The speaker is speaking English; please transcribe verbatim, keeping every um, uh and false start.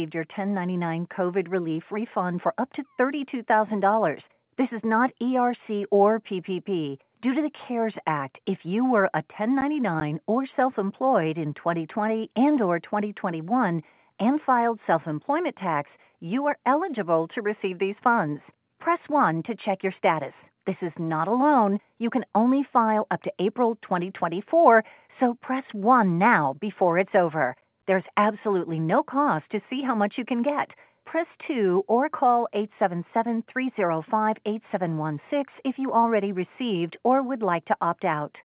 your ten ninety-nine COVID relief refund for up to thirty-two thousand dollars. This is not E R C or P P P. Due to the CARES Act, if you were a ten ninety-nine or self-employed in twenty twenty and or twenty twenty-one and filed self-employment tax, you are eligible to receive these funds. Press one to check your status. This is not a loan. You can only file up to April twenty twenty-four, so press one now before it's over. There's absolutely no cost to see how much you can get. Press two or call eight seven seven, three zero five, eight seven one six if you already received or would like to opt out.